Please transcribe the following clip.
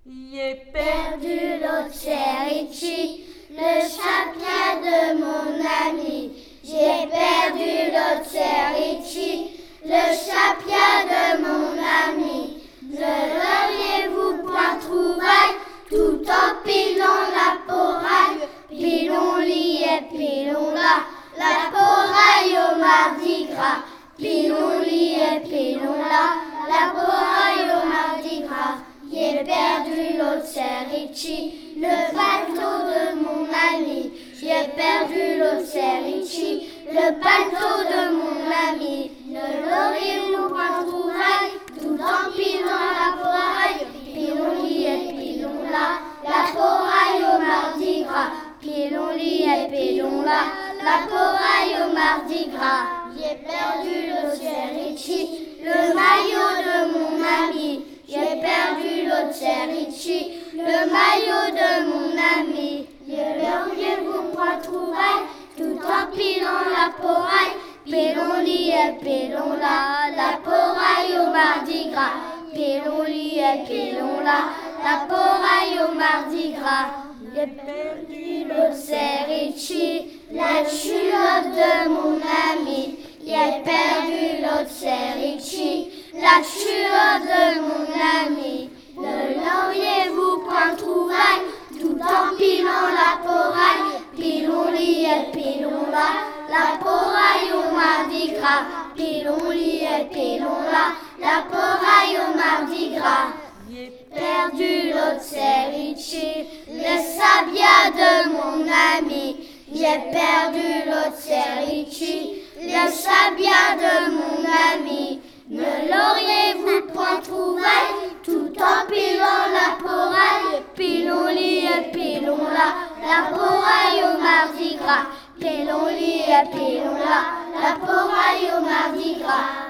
J'ai perdu l'autre Serici, le chapia de mon ami. J'ai perdu l'autre Serici, le chapia de mon ami. Ne l'auriez-vous point trouvaille, tout en pilant la poraille? Pilons-li et pilons-la, la poraille au mardi gras. Pilons-li et pilons-la, la poraille au mardi gras. J'ai perdu l'autre Serici, le bateau de mon ami. J'ai perdu l'autre Serici, le bateau de mon ami. Ne l'auriez-vous point trouvaille, tout en pilant la poraille? Pilons-li et pilons-la, la poraille au mardi gras. Pilons-li et pilons-la, la poraille au mardi gras. J'ai perdu l'autre Serici, le maillot de mon ami. J'ai perdu l'autre Serici, le maillot de mon ami. Ne l'auriez-vous point trouvaille, tout en pilant la poraille? Pilons-li et pilons-la, la poraille au mardi gras. Pilons-li et pilons-la, la poraille au mardi gras. J'ai perdu l'autre Serici, la culotte de mon ami. J'ai perdu l'autre Serici, la culotte de mon ami. Ne l'auriez-vous point trouvaille, tout en pilant la poraille? Pilons-li et pilons-la, la poraille au mardi gras. Pilons-li et pilons-la, la poraille au mardi gras. J'ai perdu l'autre Serici, le sabia de mon ami. J'ai perdu l'autre Serici, le sabia de mon ami. Ne l'auriez-vous point trouvaille, tout en pilant la poraille? Pilons-li et pilons-la, la poraille au mardi gras. Pilons-li et pilons-la, la poraille au mardi gras.